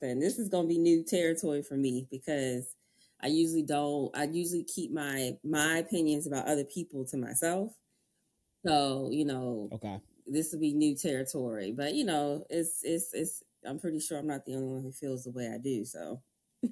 And this is going to be new territory for me because I usually don't. I usually keep my opinions about other people to myself. So Okay. this will be new territory. But it's. I'm pretty sure I'm not the only one who feels the way I do. So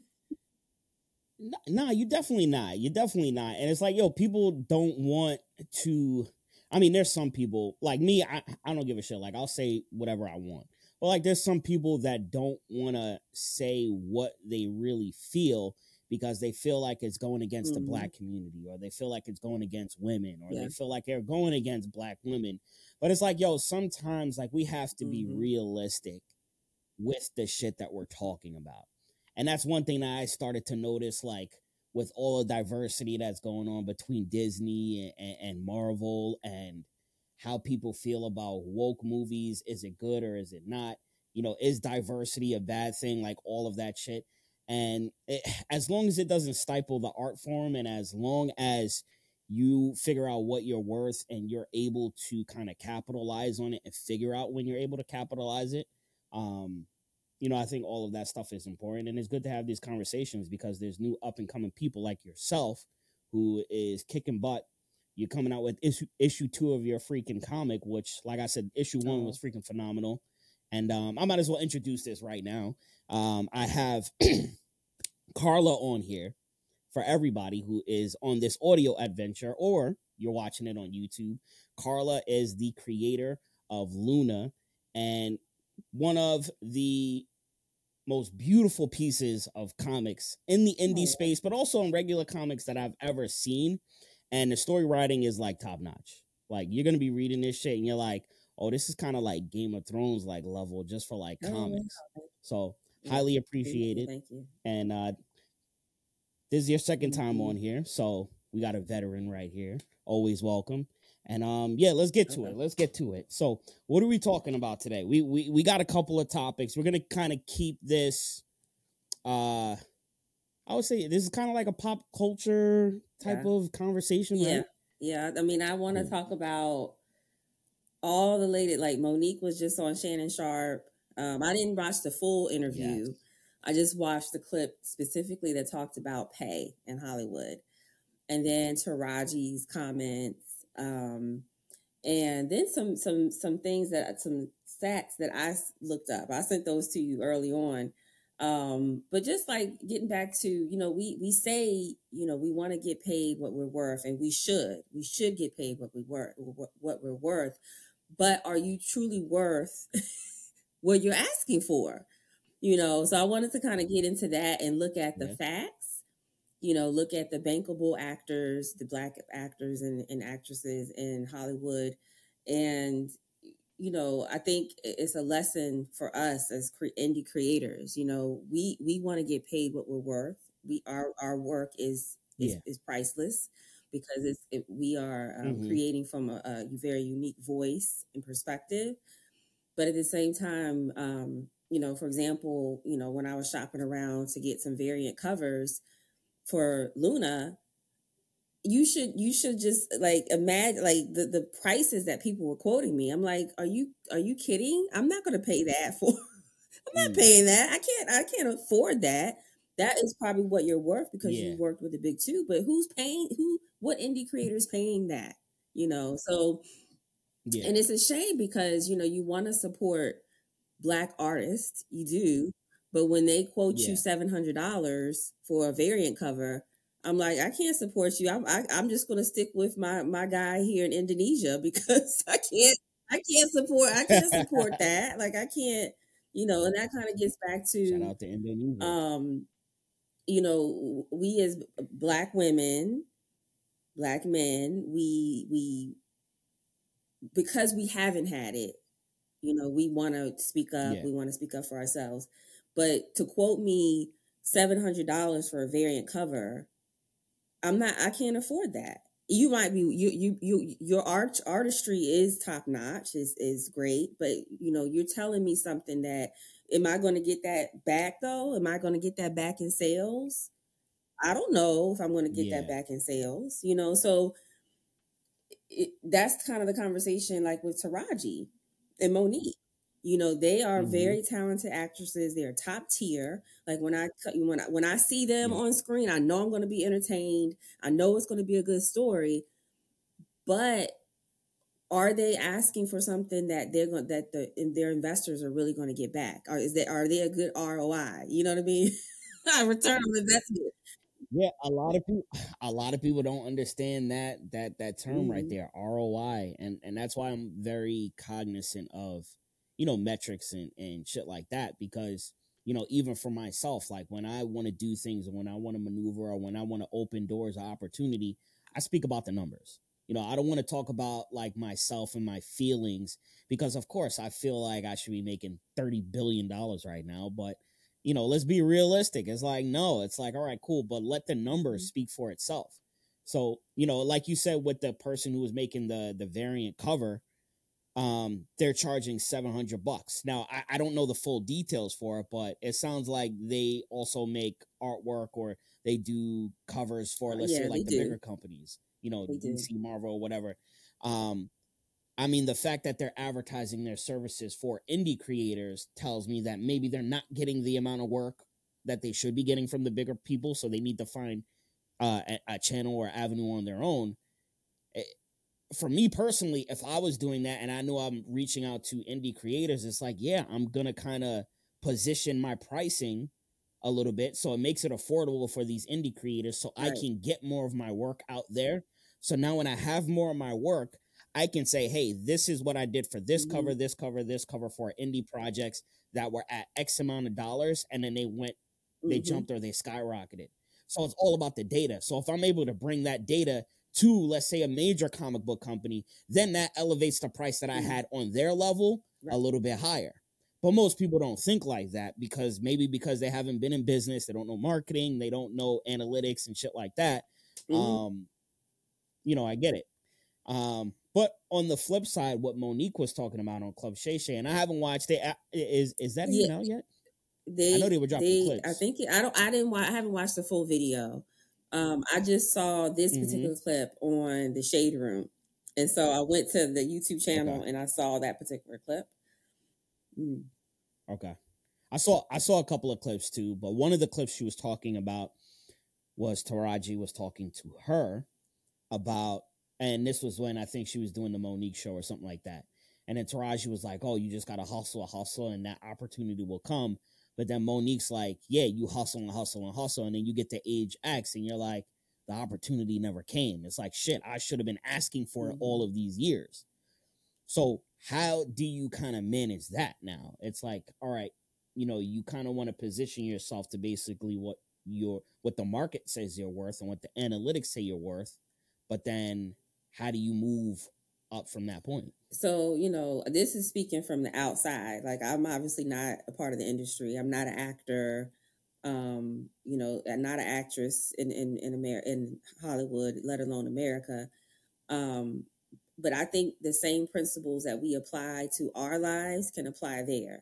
Nah, you definitely not. You're definitely not. And it's like, yo, people don't want to. I mean, there's some people like me. I don't give a shit. Like, I'll say whatever I want. But like, there's some people that don't want to say what they really feel because they feel like it's going against the mhm. black community, or they feel like it's going against women, or Yeah. they feel like they're going against black women. But it's like, yo, sometimes like we have to be Mhm. realistic with the shit that we're talking about. And that's one thing that I started to notice, like with all the diversity that's going on between Disney and Marvel, and how people feel about woke movies. Is it good or is it not? Is diversity a bad thing? Like all of that shit. And as long as it doesn't stifle the art form, and as long as you figure out what you're worth and you're able to kind of capitalize on it and figure out when you're able to capitalize it, um, I think all of that stuff is important, and it's good to have these conversations because there's new up and coming people like yourself who is kicking butt. You're coming out with issue 2 of your freaking comic, which, like I said, issue 1 Oh, was freaking phenomenal. And I might as well introduce this right now. I have Carla on here for everybody who is on this audio adventure or you're watching it on YouTube. Carla is the creator of Luna, and one of the most beautiful pieces of comics in the indie oh, space, but also in regular comics that I've ever seen. And the story writing is like top notch. Like, you're gonna be reading this shit and you're like, oh, this is kind of like Game of Thrones like level just for like oh, comics. So yeah. highly Thank you. appreciated. Thank you. And this is your second time Mhm. on here, so we got a veteran right here. Always welcome. And yeah, let's get to Okay. it. Let's get to it. So, what are we talking about today? We got a couple of topics. We're gonna kind of keep this. I would say this is kind of like a pop culture type Yeah. of conversation, Yeah. right? Yeah. I mean, I want to Cool. talk about all the latest. Like Monique was just on Shannon Sharp. I didn't watch the full Yes. interview. I just watched the clip specifically that talked about pay in Hollywood, and then Taraji's comments, and then some things that some stats that looked up. I sent those to you early on. But just like getting back to, we say, we want to get paid what we're worth, and we should get paid what we're worth. But are you truly worth what you're asking for? So I wanted to kind of get into that and look at the Yeah. facts, look at the bankable actors, the black actors and actresses in Hollywood. And, I think it's a lesson for us as indie creators. We want to get paid what we're worth. Our work Yeah. is priceless because we are Mm-hmm. creating from a very unique voice and perspective. But at the same time, for example, when I was shopping around to get some variant covers for Luna, you should just like imagine like the prices that people were quoting me. I'm like, are you kidding? I'm not going to pay that for. I'm not Mm. paying that. I can't afford that. That is probably what you're worth because you Yeah. worked with the big two. But who's paying? What indie creator is paying that? So, Yeah. and it's a shame because you want to support black artists, you do, but when they quote you Yeah. $700 for a variant cover, I'm like, I can't support you. I'm just going to stick with my guy here in Indonesia because I can't support that. Like I can't, and that kind of gets back Shout to out to Indonesia. um, we as black women, black men, we because we haven't had it, we want to speak up. Yeah. We want to speak up for ourselves. But to quote me $700 for a variant cover, I can't afford that. You might be, your artistry is top notch, is great, but you're telling me something that, am I going to get that back though? Am I going to get that back in sales? I don't know if I'm going to get that Yeah. back in sales, so that's kind of the conversation like with Taraji and Monique. You know, they are Mm-hmm. very talented actresses. They're top tier. Like when I see them Yeah. on screen, I know I'm going to be entertained. I know it's going to be a good story. But are they asking for something that they're going that their investors are really going to get back? Or are they a good ROI? You know what I mean? Return on investment. Yeah, a lot of people don't understand that term right Mm-hmm. there, ROI, and that's why I'm very cognizant of, metrics and shit like that, because even for myself, like when I want to do things, or when I want to maneuver, or when I want to open doors of opportunity, I speak about the numbers. I don't want to talk about like myself and my feelings, because of course I feel like I should be making $30 billion right now, but let's be realistic. It's like, no, it's like, all right, cool, but let the numbers speak for itself. So, like you said, with the person who was making the variant cover, they're charging $700. Now, I don't know the full details for it, but it sounds like they also make artwork, or they do covers for, let's say, Yeah, they like the do. bigger companies, They do. DC, Marvel, or whatever. Um, I mean, the fact that they're advertising their services for indie creators tells me that maybe they're not getting the amount of work that they should be getting from the bigger people. So they need to find a channel or avenue on their own. Eh, For me personally, if I was doing that and I know I'm reaching out to indie creators, it's like, yeah, I'm going to kind of position my pricing a little bit so it makes it affordable for these indie creators, so I Right. can get more of my work out there. So now when I have more of my work, I can say, hey, this is what I did for this Mm-hmm. cover, this cover, this cover for indie projects that were at X amount of dollars. And then they Mm-hmm. jumped or they skyrocketed. So it's all about the data. So if I'm able to bring that data to, let's say, a major comic book company, then that elevates the price that I Mm-hmm. had on their level Right. a little bit higher. But most people don't think like that, because they haven't been in business, they don't know marketing, they don't know analytics and shit like that. Mm-hmm. Um, I get it. But on the flip side, what Monique was talking about on Club Shay Shay, and I haven't watched it. Is that Yeah, even out yet? I know they they were dropping they I clips. think I didn't I haven't watched the full video. I just saw this Mm-hmm. particular clip on the Shade Room, and so I went to the YouTube Okay. channel and I saw that particular clip. Mm. Okay. I saw a couple of clips too, but one of the clips she was talking about was Taraji was talking to her about, and this was when I think she was doing the Monique show or something like that. And then Taraji was like, "Oh, you just gotta hustle, and that opportunity will come." But then Monique's like, "Yeah, you hustle and hustle and hustle, and then you get to age X, and you're like, the opportunity never came. It's like, shit, I should have been asking for it Mm-hmm. all of these years." So how do you kind of manage that now? It's like, all right, you kind of want to position yourself to basically what the market says you're worth and what the analytics say you're worth, but then how do you move up from that point? So, this is speaking from the outside. Like, I'm obviously not a part of the industry. I'm not an actor. I'm not an actress in Hollywood, let alone America. Um, but I think the same principles that we apply to our lives can apply there.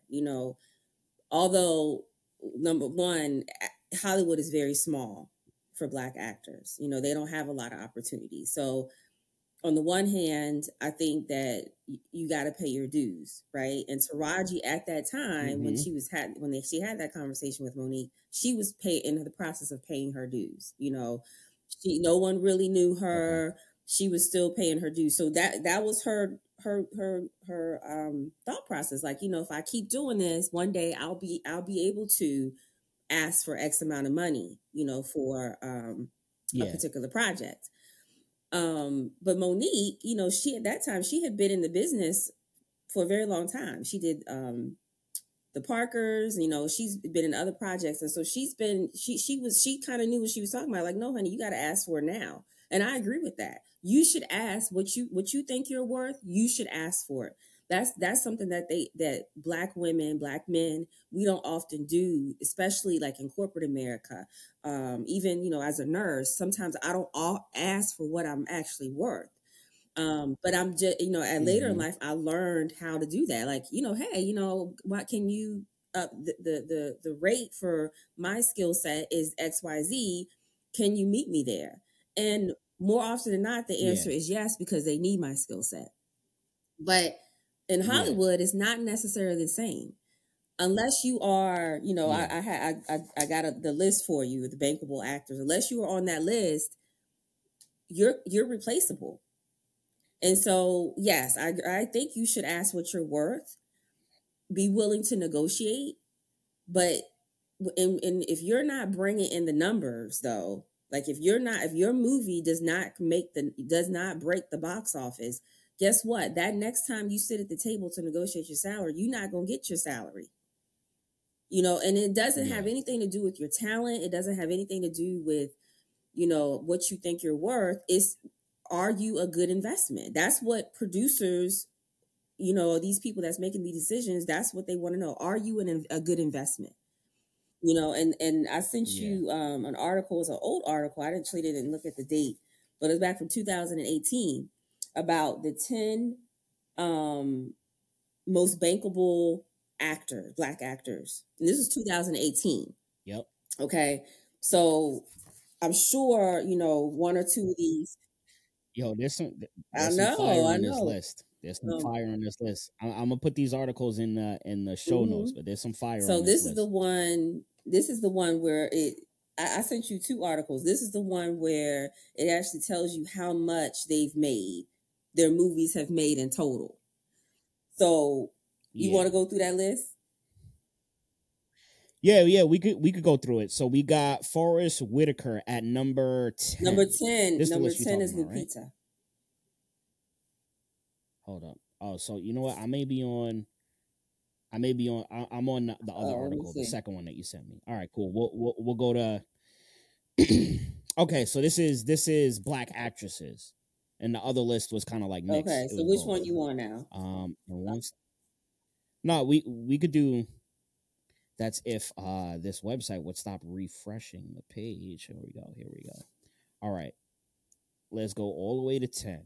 Although number one, Hollywood is very small for Black actors. They don't have a lot of opportunities. So on the one hand, I think that you got to pay your dues, right? And Taraji at that time, when Mm-hmm. she had that conversation with Monique, she was in the process of paying her dues. No one really knew Okay. her. She was still paying her dues, so that was her thought process. Like, if I keep doing this, one day I'll be able to ask for X amount of money, for a Yeah. particular project. But Monique, she at that time she had been in the business for a very long time. She did the Parkers, she's been in other projects, and so she kind of knew what she was talking about. Like, no, honey, you got to ask for it now, and I agree with that. You should ask what you think you're worth. You should ask for it. That's something that Black women, Black men, we don't often do, especially like in corporate America. Even as a nurse, sometimes I don't all ask for what I'm actually worth. But I'm just, at later in Mm-hmm. life, I learned how to do that. Like, hey, what can you the rate for my skill set is XYZ. Can you meet me there? And more often than not, the Yeah. answer is yes, because they need my skill set. But In Yeah. Hollywood, it's not necessarily the same. Unless you are, Yeah. I got the list for you, the bankable actors. Unless you are on that list, you're replaceable. And so, yes, I think you should ask what you're worth, be willing to negotiate, but and if you're not bringing in the numbers though, like if your movie does not break the box office, guess what? That next time you sit at the table to negotiate your salary, you're not going to get your salary. And it doesn't have Yeah. anything to do with your talent. It doesn't have anything to do with, what you think you're worth. It's, are you a good investment? That's what producers, these people that's making these decisions, that's what they want to know. Are you a good investment? And I sent Yeah. you an article. It's an old article. I didn't look at the date, but it's back from 2018 about the 10 um, most bankable black actors. And this is 2018. Yep. Okay. So I'm sure, one or two of these. Yo, I there's some fire know, I on this know. list. There's some Um, fire on this list. I'm gonna put these articles in the show notes, mhm. but there's some fire So on this list. this is the one where I sent you two articles. This is the one where it actually tells you how much their movies have made in total. So you want Yeah. to go through that list? Yeah, we could go through it. So we got Forrest Whitaker at number 10. This is the Number list you're 10 talking is about, right? Lupita. Hold up. Oh, so you know what? I'm on the other Oh, let me article, the see. second one that you sent me. All right, cool. We'll go to okay, so this is black actresses. And the other list was kind of like mixed. Okay, It so was which both. one you want now? And once no, we could do that's if this website would stop refreshing the page. Here we go. Here we go. All right. Let's go all the way to 10.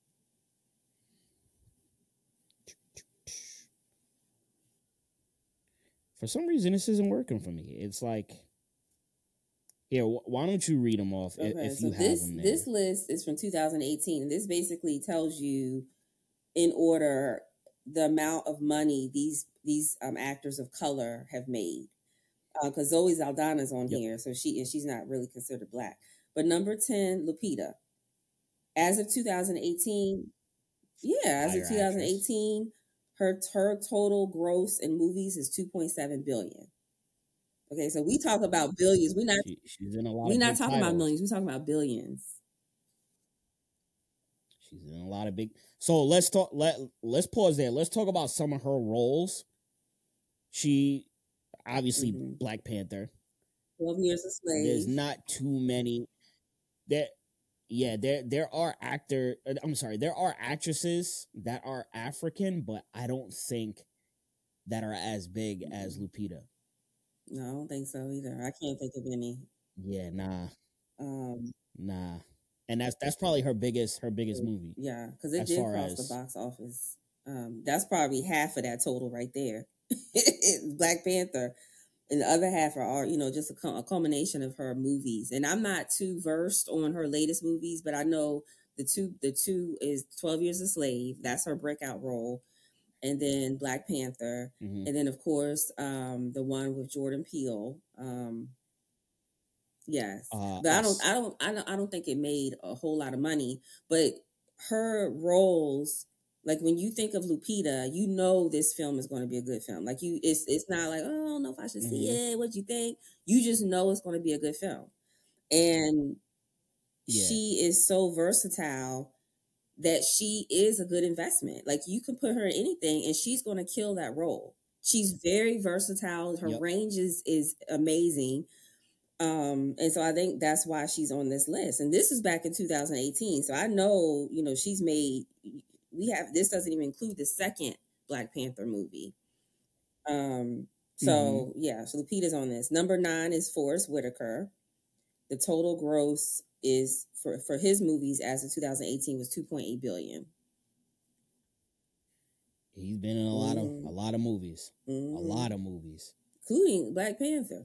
For some reason, this isn't working for me. It's like, here, why don't you read them off Okay, if so you have them there? this list is from 2018, and this basically tells you in order the amount of money these actors of color have made. Because Zoe Saldana's on Yep. here, so she's not really considered black. But number 10, Lupita, as of 2018, yeah, as of Fire actress. 2018, her total gross in movies is 2.7 billion. Okay, so we talk about billions. She's in a lot We're of not big talking about titles. millions. We're talking about billions. She's in a lot of big. So let's pause there. Let's talk about some of her roles. She obviously Mm-hmm. Black Panther. 12 Years a There's Slave. not too many. There, yeah, there are I'm sorry, there are actresses that are African, but I don't think that are as big as Lupita. No, I don't think so either. I can't think of any. Yeah, Um, nah, and that's probably her biggest movie yeah, because it as did far cross the as box office. That's probably half of that total right there. Black Panther, and the other half are all, just a culmination of her movies. And I'm not too versed on her latest movies, but I know the two is 12 Years a Slave. That's her breakout role, and then Black Panther, mm-hmm. and then of course the one with Jordan Peele. Yes, but Us. I don't think it made a whole lot of money. But her roles, like when you think of Lupita, this film is going to be a good film. Like it's not like, oh, I don't know if I should see Mm-hmm. it. What you think? You just know it's going to be a good film, and Yeah. she is so versatile that she is a good investment. Like you can put her in anything, and she's going to kill that role. She's very versatile. Her Yep. range is amazing. And so I think that's why she's on this list. And this is back in 2018. So I know, she's made, this doesn't even include the second Black Panther movie. Mm-hmm. So yeah, so Lupita's on this. Number 9 is Forrest Whitaker. The total gross is for his movies as of 2018 was 2.8 billion. He's been in a lot of movies. Mm-hmm. A lot of movies. Including Black Panther.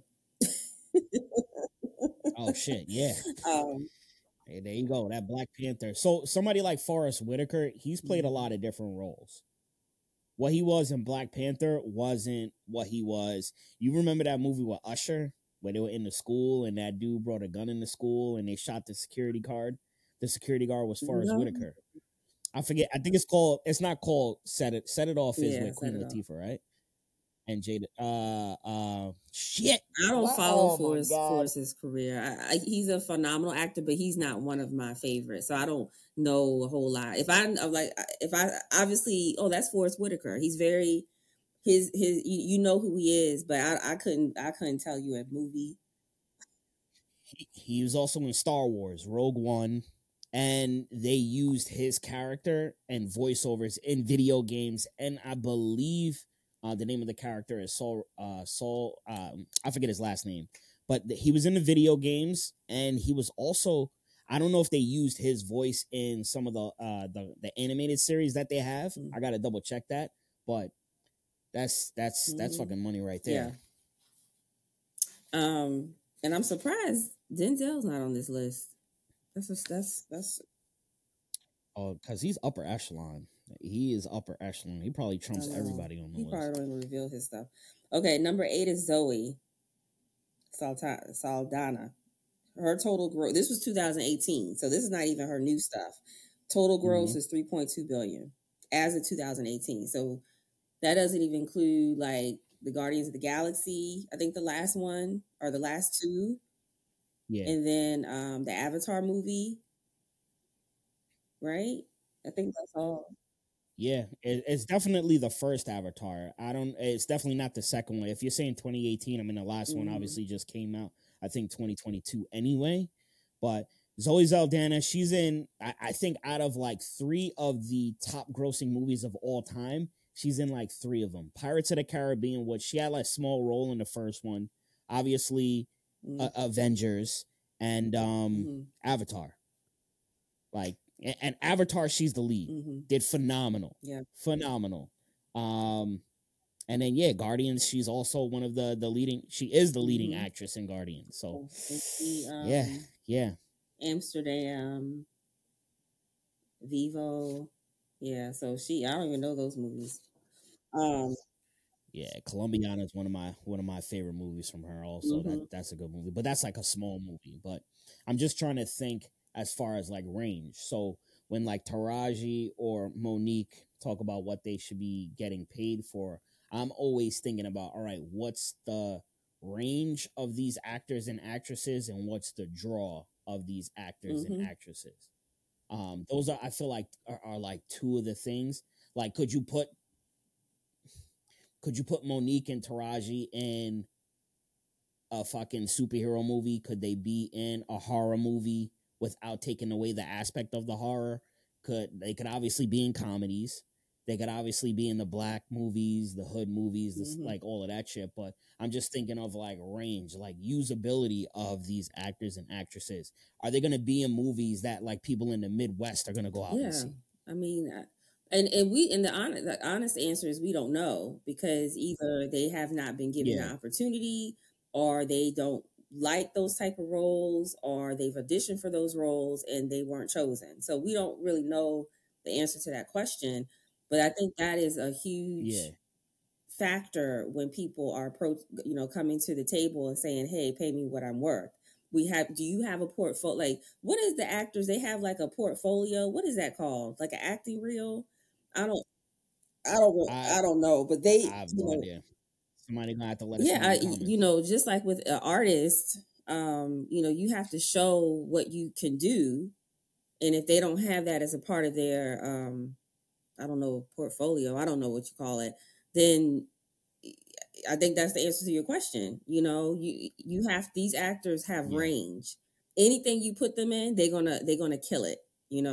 Oh shit, yeah. um, Hey, there you go, that Black Panther. So somebody like Forrest Whitaker, he's played a lot of different roles. what he was in Black Panther wasn't what he was. You remember that movie with Usher where they were in the school and that dude brought a gun in the school and they shot the security guard. The security guard was Forrest No. Whitaker. I forget. I think it's called. It's not called Set It. Set It Off is Yeah, with set Queen it off. Latifah, right? And Jada. Shit. I don't What? follow Oh my god. Forrest's career. He's a phenomenal actor, but he's not one of my favorites. So I don't know a whole lot. If I obviously, oh, that's Forrest Whitaker. He's very you know who he is, but I couldn't tell you a movie. He was also in Star Wars Rogue One, and they used his character and voiceovers in video games. And I believe the name of the character is Saul. Saul. I forget his last name, but he was in the video games, and he was also. I don't know if they used his voice in some of the animated series that they have. I gotta double check that, but that's fucking money right there. Yeah. And I'm surprised Denzel's not on this list. That's. Oh, because he's upper echelon. He is upper echelon. He probably trumps everybody on the list. He probably don't even reveal his stuff. Okay, number 8 is Zoe Saldana. Her total gross. This was 2018, so this is not even her new stuff. Total gross is 3.2 billion as of 2018. So that doesn't even include like the Guardians of the Galaxy. I think the last one or the last two. Yeah. And then the Avatar movie. Right? I think that's all. Yeah, it's definitely the first Avatar. It's definitely not the second one. If you're saying 2018, I mean, the last one obviously just came out, I think 2022 anyway. But Zoe Saldana, she's in, I think out of like 3 of the top grossing movies of all time, she's in like 3 of them. Pirates of the Caribbean, which she had like a small role in the first one. Obviously, Avengers and Avatar. Like, and Avatar, she's the lead. Did phenomenal. Yeah. Phenomenal. And then Guardians, she's also one of the leading, she is the leading actress in Guardians. So yeah. Amsterdam, Vivo. Yeah, so I don't even know those movies. Yeah, Colombiana is one of my favorite movies from her also. That's a good movie. But that's like a small movie. But I'm just trying to think as far as like range. So when like Taraji or Monique talk about what they should be getting paid for, I'm always thinking about, all right, what's the range of these actors and actresses and what's the draw of these actors and actresses? Those are, I feel like, are like 2 of the things. Like, could you put Monique and Taraji in a fucking superhero movie? Could they be in a horror movie without taking away the aspect of the horror? They could obviously be in comedies. They could obviously be in the black movies, the hood movies, like all of that shit. But I'm just thinking of like range, like usability of these actors and actresses. Are they going to be in movies that like people in the Midwest are going to go out and see? I mean, and the honest answer is we don't know, because either they have not been given the opportunity, or they don't like those type of roles, or they've auditioned for those roles and they weren't chosen. So we don't really know the answer to that question. But I think that is a huge factor when people are coming to the table and saying, "Hey, pay me what I'm worth." Do you have a portfolio? Like, what is the actors? They have like a portfolio. What is that called? Like an acting reel? I don't know, but I have no idea. Somebody gonna have to let us know. Yeah, just like with an artist, you have to show what you can do, and if they don't have that as a part of their, I don't know, portfolio, I don't know what you call it, then I think that's the answer to your question. You have, these actors have range. Anything you put them in, they're gonna kill it.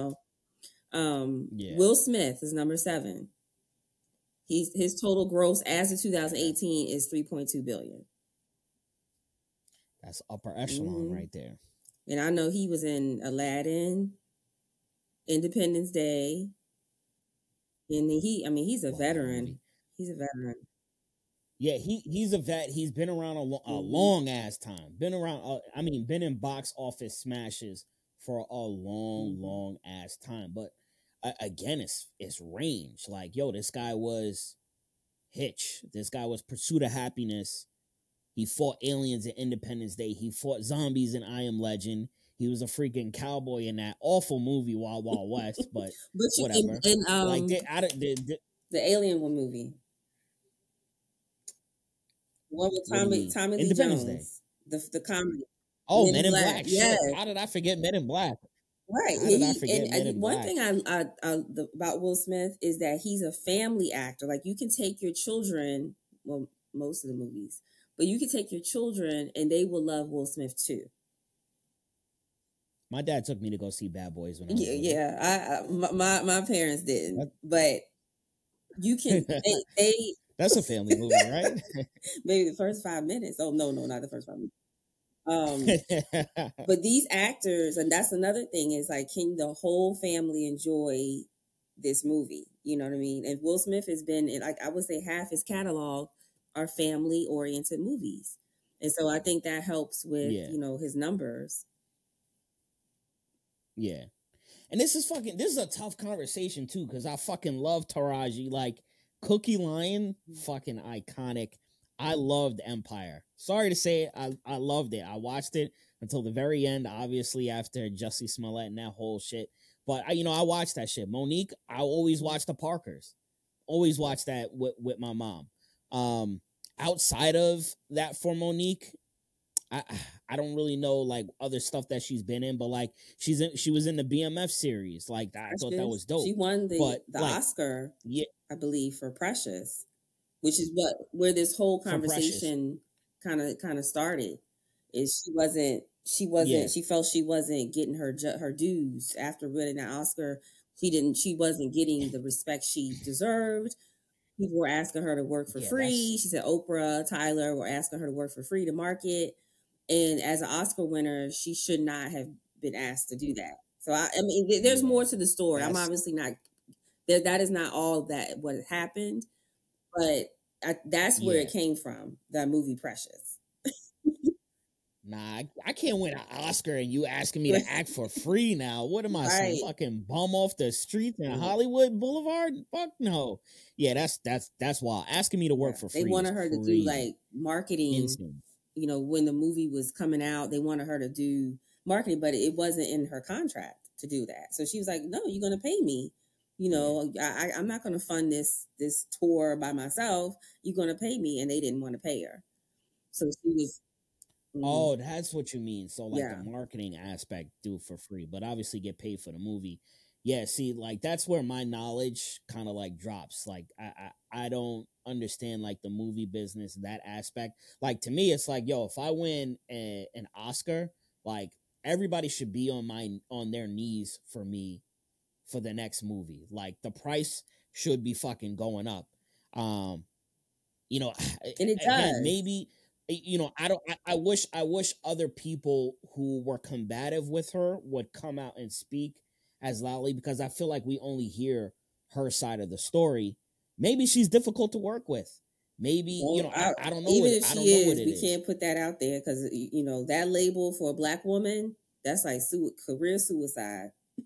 Will Smith is number 7. His total gross as of 2018 is 3.2 billion. That's upper echelon right there. And I know he was in Aladdin, Independence Day, and he's a veteran. He's a veteran. Yeah, he's a vet. He's been around a long ass time. Been around. Been in box office smashes for a long ass time. But again, it's range. Like, yo, this guy was Hitch. This guy was Pursuit of Happiness. He fought aliens in Independence Day. He fought zombies in I Am Legend. He was a freaking cowboy in that awful movie Wild Wild West, but whatever. Like the Alien one movie, one with what do you mean? Tommy Lee Independence Day. Jones, the comedy. Oh, Men in Black. Yes. Shit. How did I forget Men in Black? Right. How did I forget Men in one Black? thing about Will Smith is that he's a family actor. Like, you can take your children, well, most of the movies, but you can take your children and they will love Will Smith too. My dad took me to go see Bad Boys when I was little. Yeah. My parents didn't, but you can. they That's a family movie, right? Maybe the first 5 minutes. Oh no, not the first 5 minutes. But these actors, and that's another thing, is like, can the whole family enjoy this movie? You know what I mean? And Will Smith has been in, like, I would say half his catalog are family oriented movies, and so I think that helps with his numbers. Yeah, and this is a tough conversation too, because I fucking love Taraji. Like, Cookie Lion, fucking iconic. I loved Empire. Sorry to say it, I loved it. I watched it until the very end, obviously, after Jussie Smollett and that whole shit. But I watched that shit. Monique, I always watched the Parkers. Always watched that with my mom. Outside of that, for Monique, I don't really know like other stuff that she's been in, but like she was in the BMF series. Like, I thought that was dope. She won the Oscar, I believe, for Precious, which is where this whole conversation kind of started. Is she felt she wasn't getting her dues after winning that Oscar. She wasn't getting the respect she deserved. People were asking her to work for free. She said Oprah, Tyler were asking her to work for free to market. And as an Oscar winner, she should not have been asked to do that. So I mean, there's more to the story. I'm obviously not that is not all that what happened, but that's where it came from. That movie Precious. Nah, I can't win an Oscar and you asking me to act for free now. What am I, some fucking bum off the streets in Hollywood Boulevard? Fuck no. Yeah, that's wild. Asking me to work for free. They wanted her to do like marketing. Instant. When the movie was coming out, they wanted her to do marketing, but it wasn't in her contract to do that. So she was like, "No, you're going to pay me. I'm not going to fund this tour by myself. You're going to pay me." And they didn't want to pay her. So she was. Oh, that's what you mean. So like the marketing aspect, do for free, but obviously get paid for the movie. Yeah, see, like that's where my knowledge kind of like drops. Like I don't understand like the movie business, that aspect. Like, to me, it's like, yo, if I win an Oscar, like everybody should be on their knees for me for the next movie. Like, the price should be fucking going up. And it does. Again, maybe. I wish other people who were combative with her would come out and speak as loudly, because I feel like we only hear her side of the story. Maybe she's difficult to work with. Maybe, I don't know. Even if she is, we can't put that out there, because, that label for a Black woman, that's like career suicide.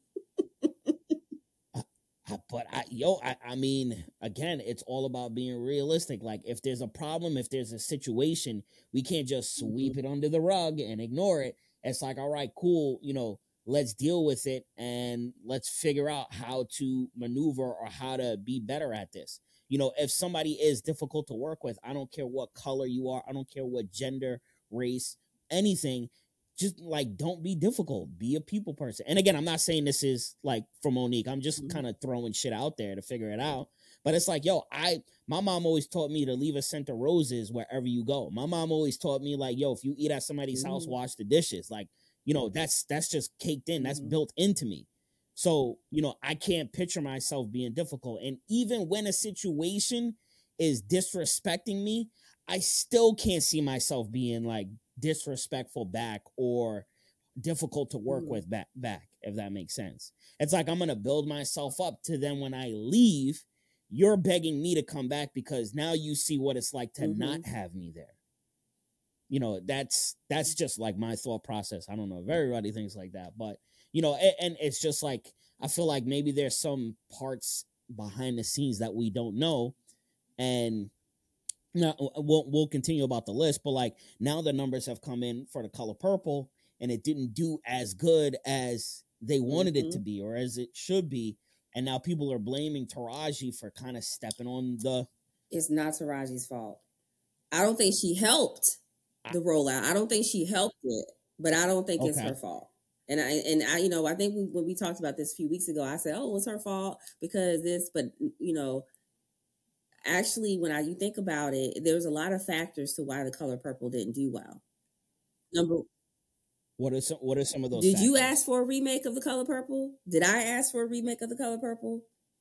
But I mean, again, it's all about being realistic. Like, if there's a problem, if there's a situation, we can't just sweep it under the rug and ignore it. It's like, all right, cool, let's deal with it and let's figure out how to maneuver or how to be better at this. If somebody is difficult to work with, I don't care what color you are, I don't care what gender, race, anything. Just like, don't be difficult, be a people person. And again, I'm not saying this is like for Monique. I'm just kind of throwing shit out there to figure it out. But it's like, yo, my mom always taught me to leave a scent of roses wherever you go. My mom always taught me, like, yo, if you eat at somebody's house, wash the dishes. Like, that's just caked in. That's built into me. So, I can't picture myself being difficult. And even when a situation is disrespecting me, I still can't see myself being like disrespectful back or difficult to work with back, if that makes sense. It's like, I'm gonna build myself up to then when I leave, you're begging me to come back because now you see what it's like to not have me there. That's just like my thought process. I don't know if everybody thinks like that, but and it's just like, I feel like maybe there's some parts behind the scenes that we don't know, and now we'll continue about the list, but like now the numbers have come in for The Color Purple, and it didn't do as good as they wanted it to be or as it should be, and now people are blaming Taraji for kind of stepping on the. It's not Taraji's fault. I don't think she helped the rollout. I don't think she helped it, but I don't think it's her fault. And I, you know, I think when we talked about this a few weeks ago, I said, "Oh, it's her fault because this," but you know, actually, when you think about it, there's a lot of factors to why The Color Purple didn't do well. Number, what are some of those? Did factors? You ask for a remake of The Color Purple? Did I ask for a remake of The Color Purple?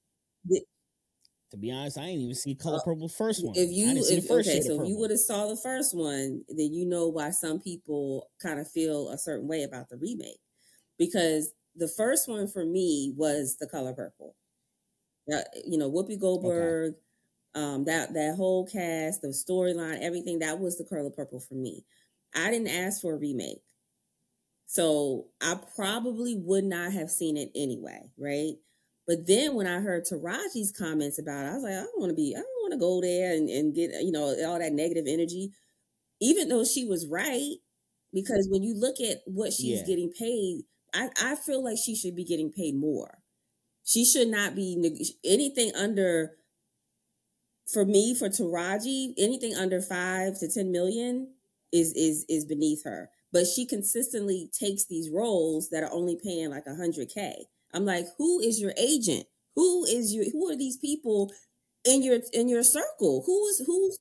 To be honest, I didn't even see Color Purple first one. If you would have saw the first one, then you know why some people kind of feel a certain way about the remake, because the first one for me was The Color Purple. You know, Whoopi Goldberg, that whole cast, the storyline, everything, that was The Color Purple for me. I didn't ask for a remake, so I probably would not have seen it anyway, right? But then when I heard Taraji's comments about it, I was like, I don't want to go there and get, you know, all that negative energy, even though she was right. Because when you look at what she's getting paid, I feel like she should be getting paid more. She should not be anything under, for me, for Taraji, anything under 5 to 10 million is beneath her. But she consistently takes these roles that are only paying like 100K. I'm like, who is your agent? Who are these people in your circle? Who's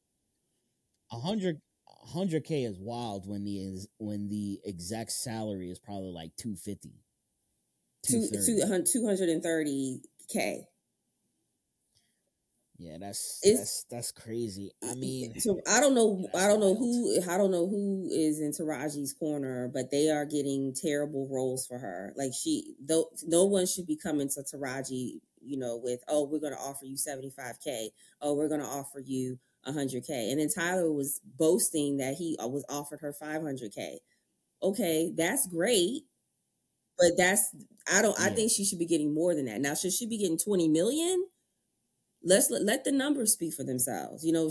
100K is wild when the exact salary is probably like 250. 230K. Yeah, that's crazy. I mean, so I don't know who is in Taraji's corner, but they are getting terrible roles for her. Like no one should be coming to Taraji, you know, with, oh, we're going to offer you 75K. Oh, we're going to offer you 100K. And then Tyler was boasting that he was offered her 500K. Okay, that's great, but I think she should be getting more than that. Now, should she be getting 20 million? Let the numbers speak for themselves. You know,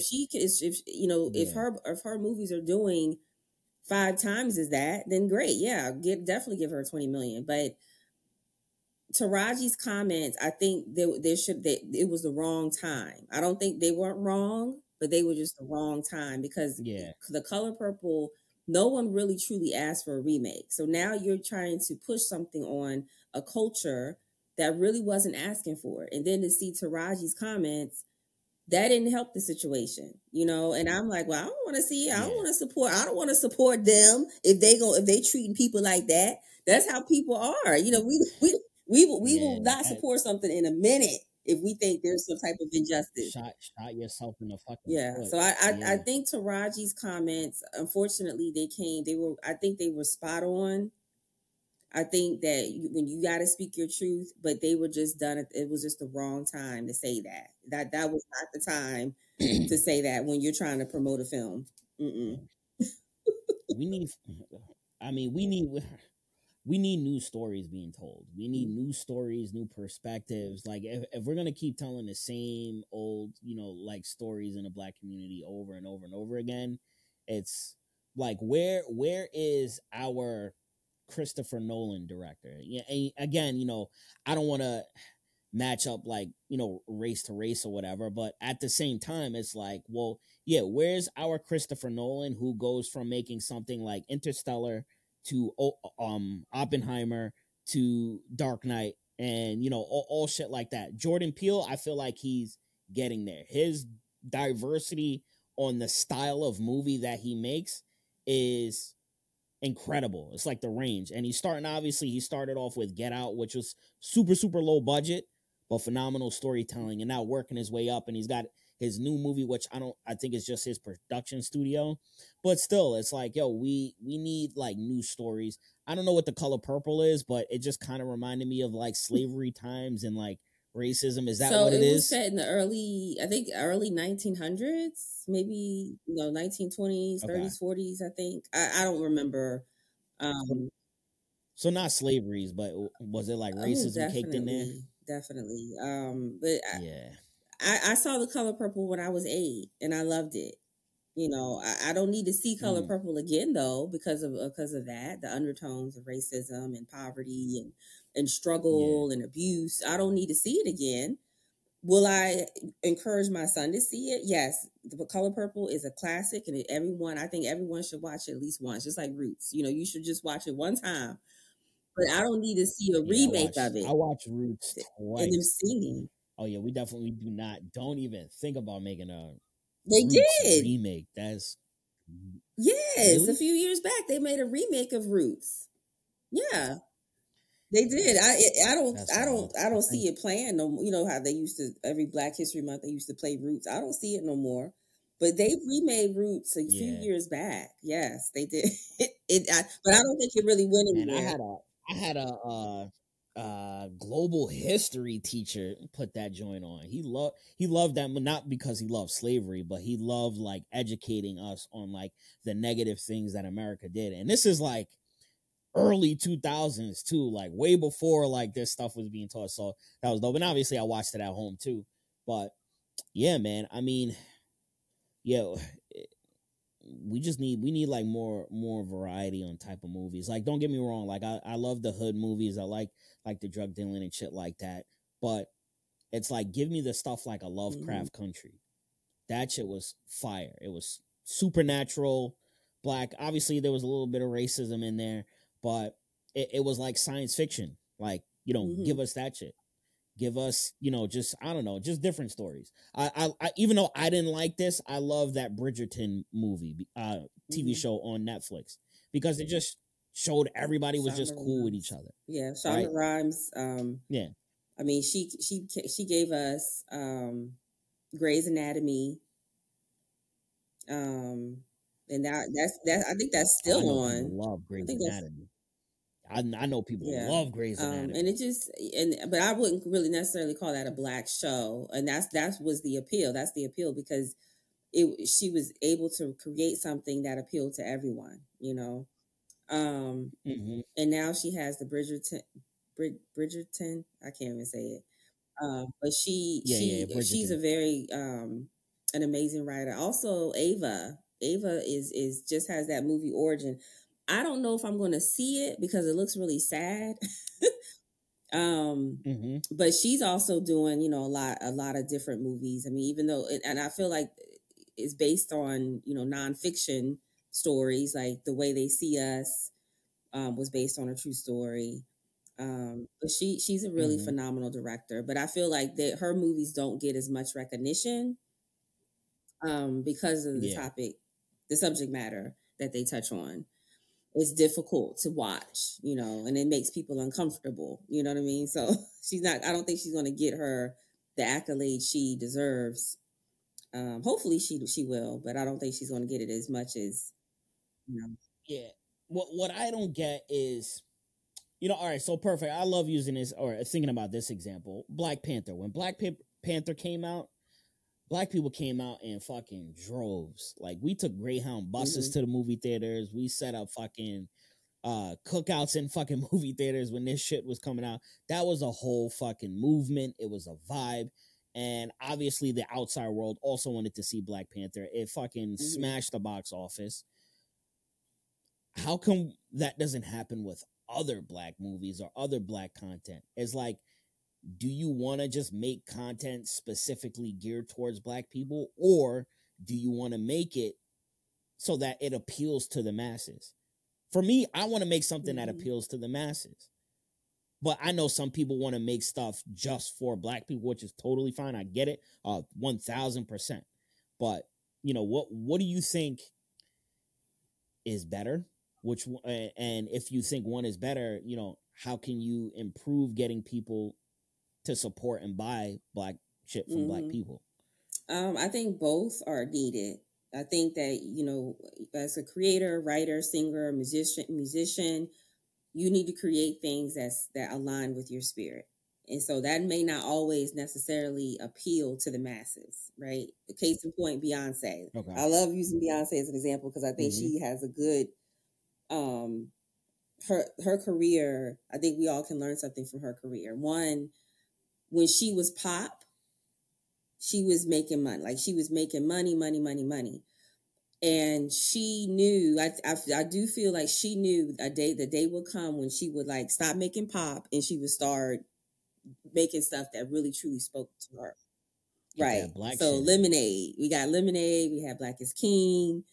if her movies are doing 5 times as that, then great. Yeah, definitely give her 20 million. But Taraji's comments, I think it was the wrong time. I don't think they weren't wrong, but they were just the wrong time, because The Color Purple, no one really truly asked for a remake. So now you're trying to push something on a culture that really wasn't asking for it. And then to see Taraji's comments, that didn't help the situation, you know. And I'm like, well, I don't want to support them if they treating people like that. That's how people are, you know. We will not support something in a minute if we think there's some type of injustice. Shot yourself in the fucking foot. So I think Taraji's comments, unfortunately, I think they were spot on. I think that when you got to speak your truth, but they were just done. It was just the wrong time to say that. That was not the time to say that when you're trying to promote a film. We need new stories being told. We need new stories, new perspectives. Like if we're gonna keep telling the same old, you know, like stories in the Black community over and over and over again, it's like where is our Christopher Nolan director? Yeah, and again, you know, I don't want to match up like, you know, race to race or whatever, but at the same time, it's like, well, yeah, where's our Christopher Nolan who goes from making something like Interstellar to Oppenheimer to Dark Knight and, you know, all shit like that? Jordan Peele, I feel like he's getting there. His diversity on the style of movie that he makes is incredible. It's like the range. And he started off with Get Out, which was super, super low budget, but phenomenal storytelling, and now working his way up. And he's got his new movie, which I think it's just his production studio. But still, it's like, yo, we need like new stories. I don't know what The Color Purple is, but it just kind of reminded me of like slavery times and like racism. Is that what it is? It was set in the early 1900s, maybe, you know, 1920s, 30s, 40s, I think. I don't remember. So not slaveries, but was it like Oh, racism caked in there? definitely. But Yeah. I saw The Color Purple when I was 8, and I loved it. You know, I don't need to see Color Mm, Purple again though because of that, the undertones of racism and poverty and yeah. struggle and abuse. I don't need to see it again. Will I encourage my son to see it? Yes. The Color Purple is a classic, and I think everyone should watch it at least once, just like Roots. You know, you should just watch it one time, but I don't need to see a Yeah, remake of I it watched Roots and them twice. singing. Oh yeah, we definitely don't even think about making a They Roots did. remake. That's Yes, a really few years back they made a remake of Roots. Yeah. They did. that's wild. I I don't think see it playing no. You know how they used to every Black History Month they used to play Roots. I don't see it no more. But they remade Roots a few yeah. years back. Yes, they did. But I don't think it really went Man, anywhere. I had a global history teacher put that joint on. He loved that, not because he loved slavery, but he loved like educating us on like the negative things that America did. And this is like early 2000s too, like way before like this stuff was being taught. So that was dope. And obviously I watched it at home too. But yeah, man, I mean, yeah, we need like more variety on type of movies. Like don't get me wrong, like I love the hood movies. I like the drug dealing and shit like that. But it's like give me the stuff like a Hmm. Lovecraft Country. That shit was fire. It was supernatural, black. Obviously there was a little bit of racism in there, but it was like science fiction. Like, Hmm. give us that shit. Give us, just I don't know, just different stories. I even though I didn't like this, I love that Bridgerton movie, TV Hmm. show on Netflix, because it just showed everybody was Shonda just cool with each Rhimes. other, Yeah, Shonda right? Rhimes. Yeah. I mean, she gave us Grey's Anatomy. Um, and that. I think that's Oh, I still know people on. love I Grey's think that's Anatomy. I know people Yeah. love Grey's And Anatomy. it just but I wouldn't really necessarily call that a black show. And that was the appeal. That's the appeal because she was able to create something that appealed to everyone, you know. Um Hmm. and now she has the Bridgerton. I can't even say it. But Yeah, she's a Bridgerton. very an amazing writer. Also Ava. Ava is just has that movie Origin. I don't know if I'm going to see it because it looks really sad. um Hmm. but she's also doing, a lot of different movies. I mean, even though and I feel like it's based on, nonfiction stories, like The Way They See Us was based on a true story. But she's a really Hmm. phenomenal director, but I feel like that her movies don't get as much recognition because of Yeah. the subject matter that they touch on. It's difficult to watch, and it makes people uncomfortable. You know what I mean? So I don't think she's going to get the accolade she deserves. Hopefully she will, but I don't think she's going to get it as much as, you know. Yeah. What I don't get is, all right, so perfect. I love using this or thinking about this example. Black Panther. When Panther came out, black people came out in fucking droves. Like we took Greyhound buses Hmm. to the movie theaters. We set up fucking cookouts in fucking movie theaters when this shit was coming out. That was a whole fucking movement. It was a vibe. And obviously the outside world also wanted to see Black Panther. It fucking Hmm. smashed the box office. How come that doesn't happen with other black movies or other black content? It's like, do you want to just make content specifically geared towards black people, or do you want to make it so that it appeals to the masses? For me, I want to make something that Hmm. appeals to the masses. But I know some people want to make stuff just for black people, which is totally fine. I get it, 1000%. But what do you think is better? And if you think one is better, how can you improve getting people to support and buy black shit from black Hmm. people? I think both are needed. I think that, as a creator, writer, singer, musician, you need to create things that align with your spirit. And so that may not always necessarily appeal to the masses, right? The case in point, Beyonce. Okay. I love using Beyonce as an example because I think Hmm. she has a good um her career, I think we all can learn something from her career. One, when she was pop, she was making money. Like she was making money, money, money, money. And she knew, I do feel like she knew the day would come when she would like stop making pop and she would start making stuff that really truly spoke to her. Get Right. that black So shit in. Lemonade, we got Lemonade, we had Black is King,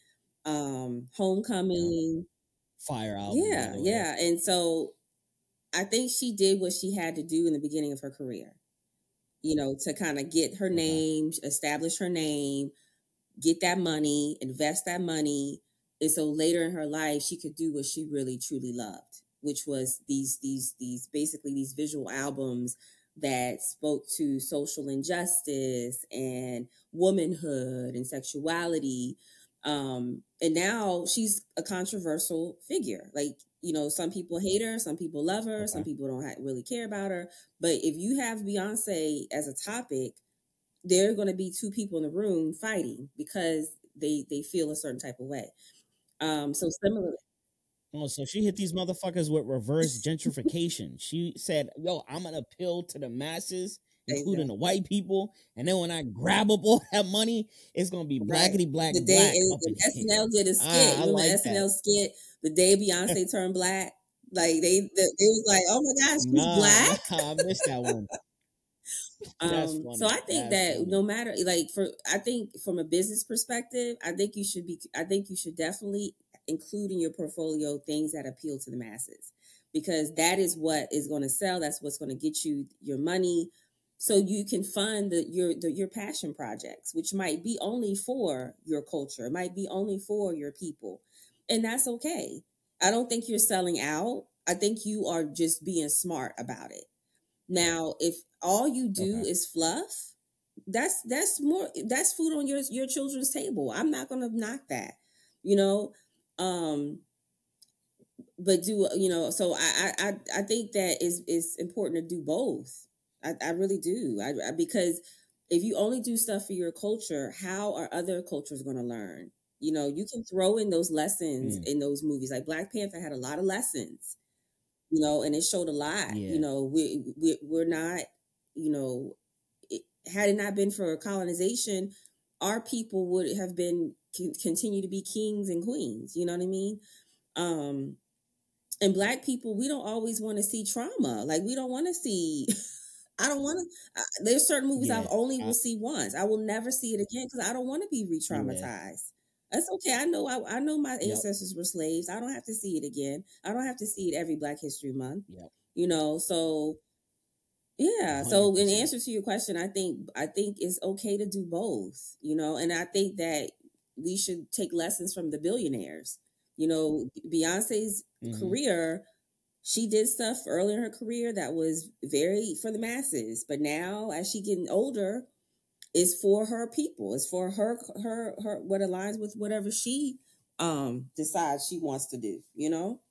Homecoming. Fire album, by Yeah, the way. yeah. And so I think she did what she had to do in the beginning of her career, to kind of get her Okay. name, establish her name, get that money, invest that money. And so later in her life, she could do what she really truly loved, which was these basically these visual albums that spoke to social injustice and womanhood and sexuality. And now she's a controversial figure. Like, some people hate her, some people love her, some Okay. people don't really care about her. But if you have Beyonce as a topic, there are going to be two people in the room fighting because they feel a certain type of way. So similarly, Oh, so she hit these motherfuckers with reverse gentrification. She said, "Yo, I'm gonna appeal to the masses, including the exactly. white people, and then when I grab up all that money, it's gonna be Right. blackety black The day black up in here." SNL did a skit. I Remember like that. SNL skit the day Beyonce turned black? Like they was like, oh my gosh, she's Nah, black. I missed that one. That's So funny. I think That's that funny. no matter I think from a business perspective, I think you should definitely include in your portfolio things that appeal to the masses because that is what is going to sell. That's what's going to get you your money, so you can fund your passion projects, which might be only for your culture, it might be only for your people, and that's okay. I don't think you're selling out. I think you are just being smart about it. Now, if all you do Okay. is fluff, that's food on your children's table. I'm not gonna knock that, you know. Um, but so I think that is important to do both. I really do. Because if you only do stuff for your culture, how are other cultures going to learn? You can throw in those lessons Mm, in those movies. Like Black Panther had a lot of lessons, and it showed a lot. yeah. We're not, you know, had it not been for colonization, our people would have been continue to be kings and queens. You know what I mean? Um, and Black people, we don't always want to see trauma. Like we don't want to see. I don't want to. There's certain movies I've Yeah. only will see once. I will never see it again because I don't want to be Yeah. re-traumatized. That's okay. I know my Yep. ancestors were slaves. I don't have to see it again. I don't have to see it every Black History Month. Yep. So yeah. So in 100%. answer to your question, I think it's okay to do both. And I think that we should take lessons from the billionaires. Beyonce's Mm-hmm. career, she did stuff early in her career that was very for the masses, but now as she getting older, it's for her people. It's for her what aligns with whatever she decides she wants to do.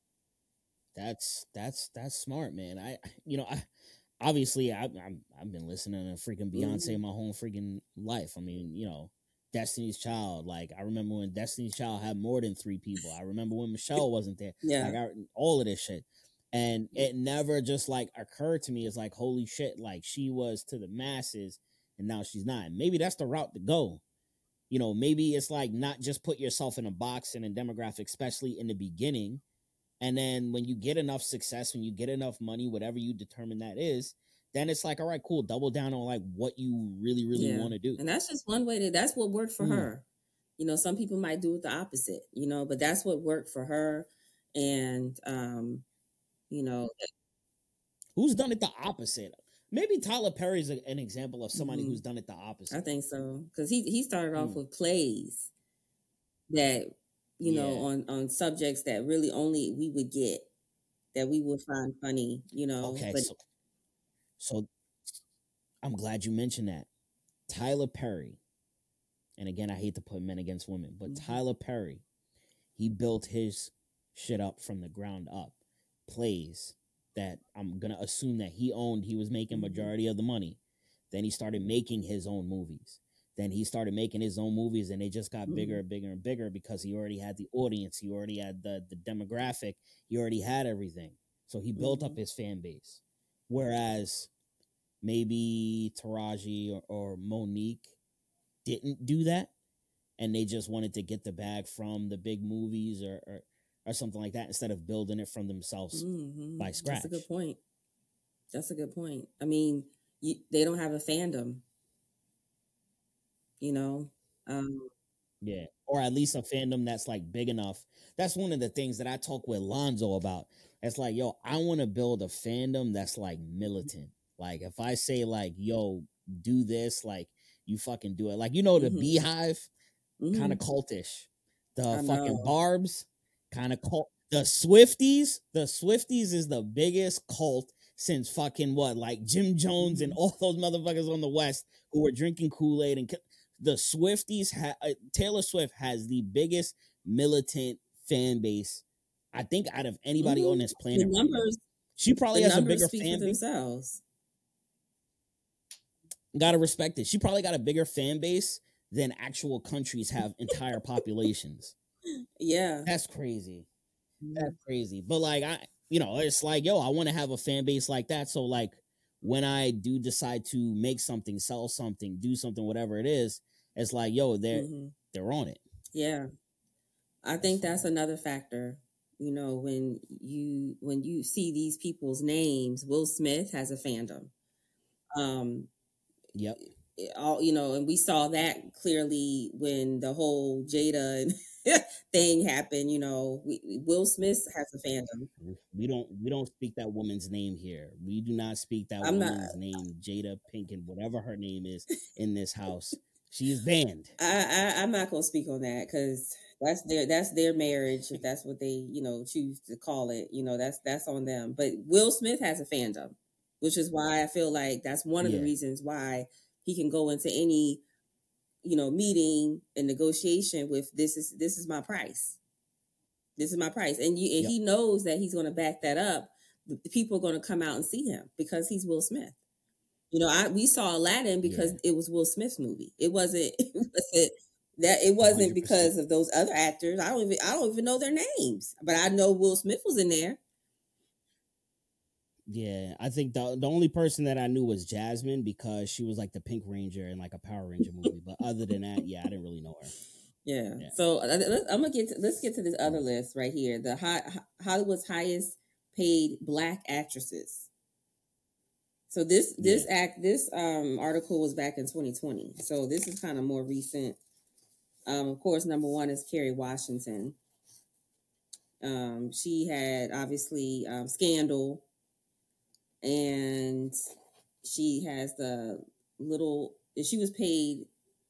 That's smart, man. I obviously I've been listening to freaking Beyonce Hmm. my whole freaking life. I mean, Destiny's Child. Like I remember when Destiny's Child had more than 3 people. I remember when Michelle wasn't there. Yeah. Like all of this shit. And it never just like occurred to me as like holy shit, like she was to the masses and now she's not. Maybe that's the route to go. Maybe it's like not just put yourself in a box and a demographic, especially in the beginning. And then when you get enough success, when you get enough money, whatever you determine that is, then it's like, all right, cool, double down on like what you really, really Yeah. want to do. And that's just one way that's what worked for Mm. her. Some people might do it the opposite, but that's what worked for her. And, you know, Who's done it the opposite? Maybe Tyler Perry's an example of somebody mhm, who's done it the I opposite. think so. Because he started off Mm. with plays that, Yeah. on subjects that really only we would get, that we would find funny. Okay. But So I'm glad you mentioned that. Tyler Perry, and again, I hate to put men against women, but mhm, Tyler Perry, he built his shit up from the ground up. Plays that I'm gonna assume that he owned. He was making mhm, majority of the money. Then he started making his own movies. Then he started making his own movies, and they just got bigger and bigger and bigger because he already had the audience, he already had the demographic, he already had everything. So he built up his fan base. Whereas maybe Taraji or Monique didn't do that, and they just wanted to get the bag from the big movies or something like that instead of building it from themselves by scratch. That's a good point. That's a good point. I mean, they don't have a fandom, you know. Yeah, or at least a fandom that's like big enough. That's one of the things that I talk with Lonzo about. It's like, yo, I want to build a fandom that's like militant. Like if I say like, yo, do this, like you fucking do it. Like, you know, the Beehive, kind of cultish. The fucking Barbs, kind of cult. The Swifties is the biggest cult since fucking what, like Jim Jones and all those motherfuckers on the West who were drinking Kool-Aid and the Swifties. Taylor Swift has the biggest militant fan base, I think, out of anybody on this planet. The numbers, she probably has a bigger speak fan for base. Themselves. Gotta respect it. She probably got a bigger fan base than actual countries have entire populations. Yeah, that's crazy. That's crazy. But like it's like, yo, I want to have a fan base like that. So like when I do decide to make something, sell something, do something, whatever it is, it's like, yo, they're on it. Yeah. I think that's another factor. You know, when you see these people's names, Will Smith has a fandom. Yep. And we saw that clearly when the whole Jada and thing happened. You know, Will Smith has a fandom. We don't speak that woman's name here. We do not speak that woman's name, Jada Pinkett, whatever her name is, in this house. She is banned. I'm not gonna speak on that because that's their marriage. If that's what they choose to call it, that's on them. But Will Smith has a fandom, which is why I feel like that's one of the reasons why he can go into any meeting and negotiation with this is my price. This is my price, and he knows that he's going to back that up. The people are going to come out and see him because he's Will Smith. We saw Aladdin because it was Will Smith's movie. It wasn't because of those other actors. I don't even know their names, but I know Will Smith was in there. Yeah, I think the only person that I knew was Jasmine because she was like the Pink Ranger in like a Power Ranger movie. But other than that, I didn't really know her. Yeah. So let's get to this other list right here. The Hollywood's highest paid Black actresses. So this article was back in 2020. So this is kind of more recent. Of course, number one is Kerry Washington. She had obviously Scandal, and she has she was paid.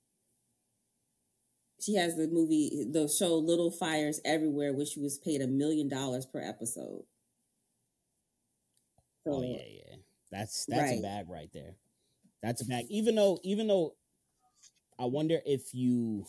She has the show Little Fires Everywhere, which she was paid $1 million per episode. So, yeah. That's a bag right there. That's a bag. Even though I wonder if you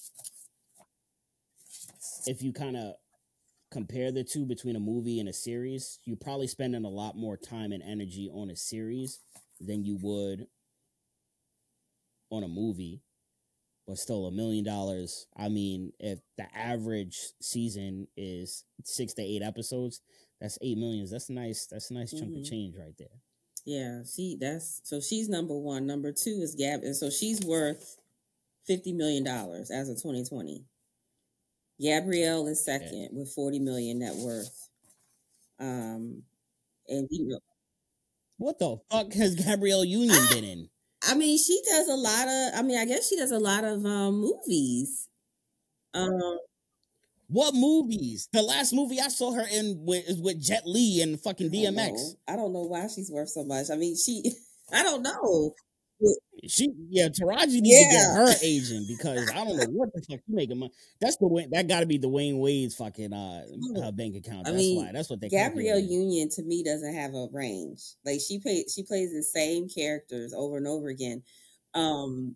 kind of compare the two between a movie and a series, you're probably spending a lot more time and energy on a series than you would on a movie. But still, $1 million. I mean, if the average season is 6 to 8 episodes, that's $8 million. That's a nice chunk of change right there. Yeah, so she's number one. Number two is Gab, and so she's worth $50 million as of 2020. Gabrielle is second with $40 million net worth. And what the fuck has Gabrielle Union been in? I mean, she does a lot of. I mean, I guess she does a lot of movies. What movies? The last movie I saw her in is with Jet Li and fucking DMX. I don't know why she's worth so much. I mean, I don't know. Taraji needs to get her agent because I don't know what the fuck you making money. That's that got to be Dwayne Wade's fucking bank account. That's what they. Gabrielle Union to me doesn't have a range. Like she plays the same characters over and over again, and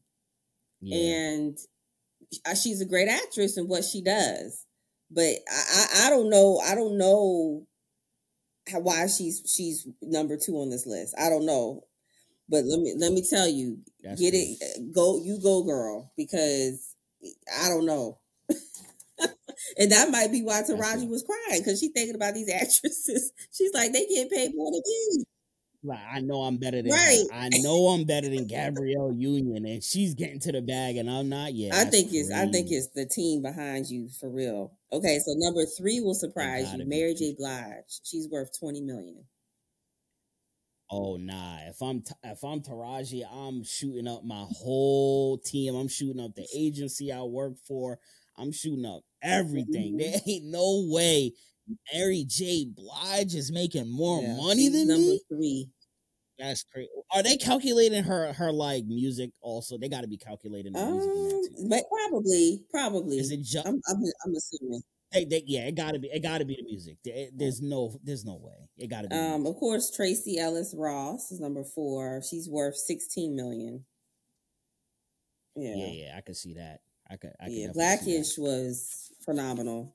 she's a great actress in what she does. But I don't know why she's number two on this list. I don't know. But let me tell you, That's get crazy. it, go girl, because I don't know. And that might be why That's Taraji wild. was crying, because she's thinking about these actresses. She's like, they get paid more than me. Like, I know I'm better than her. Right. I know I'm better than Gabrielle Union, and she's getting to the bag, and I'm not. Yeah, that's I think crazy. it's the team behind you for real. Okay, so number 3 will It surprise you. gotta be. Mary J. Blige. She's worth 20 million. Oh nah. If I'm Taraji, I'm shooting up my whole team. I'm shooting up the agency I work for. I'm shooting up everything. Mhm. There ain't no way Mary J. Blige is making more Yeah, money she's than number me. 3. That's crazy. Are they calculating her like music also? They got to be calculating the music in that too. But Is probably. it just I'm assuming. yeah? It got to be the music. There's no way. It got to be the music. Of course, Tracy Ellis Ross is number 4. She's worth 16 million. Yeah, Yeah. yeah, I could see that. I could Yeah. definitely see that. Blackish was phenomenal.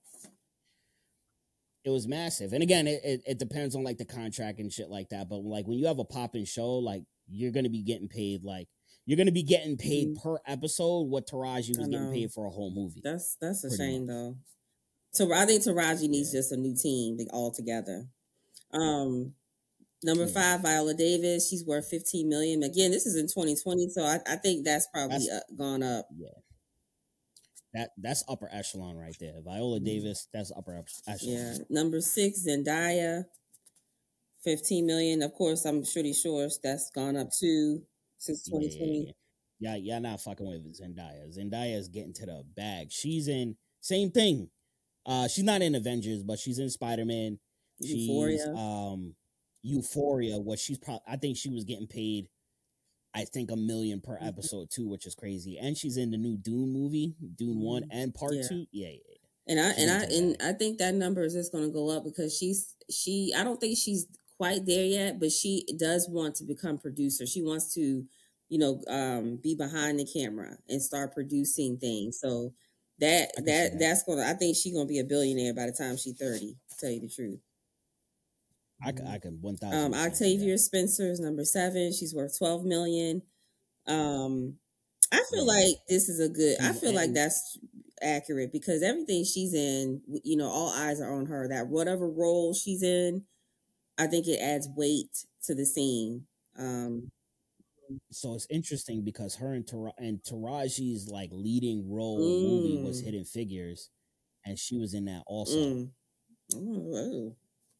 It was massive, and again, it depends on like the contract and shit like that. But like when you have a popping show, like you're gonna be getting paid Mhm. per episode what Taraji I was getting know. paid for a whole movie, That's a pretty shame much. though. So I think Taraji needs Yeah, just a new team all together. Um, Number yeah. 5, Viola Davis. She's worth 15 million. Again, this is in 2020, so I think that's probably That's gone up. yeah. That's upper echelon right there. Viola Mhm. Davis, that's upper Yeah. echelon. Number 6, Zendaya, 15 million. Of course, I'm pretty sure that's gone up too since Yeah, yeah, 2020. yeah. Yeah, y'all not fucking with Zendaya. Zendaya is getting to the bag. She's in same thing. She's not in Avengers, but she's in Spider Man. She's Euphoria. Euphoria. What she's probably I think she was getting paid. I think 1 million per Mhm. episode too, which is crazy. And she's in the new Dune movie, Dune 1 Mhm. and Part Yeah. 2. Yeah, yeah, yeah. And She's getting to the bag. I think that number is just going to go up because I don't think she's quite there yet, but she does want to become producer. She wants to, be behind the camera and start producing things. So I can see that. that's gonna. I think she's gonna be a billionaire by the time she's 30. To tell you the truth. I Mhm. can 1000% see that. Octavia Spencer is number 7. She's worth 12 million. Um, I feel Yeah, like this is a good. I she's feel like that's accurate because everything she's in, all eyes are on her. That whatever role she's in, I think it adds weight to the scene. Um, so it's interesting because her and Taraji's like leading role movie was mm, Hidden Figures, and she was in that also. mm. Oh,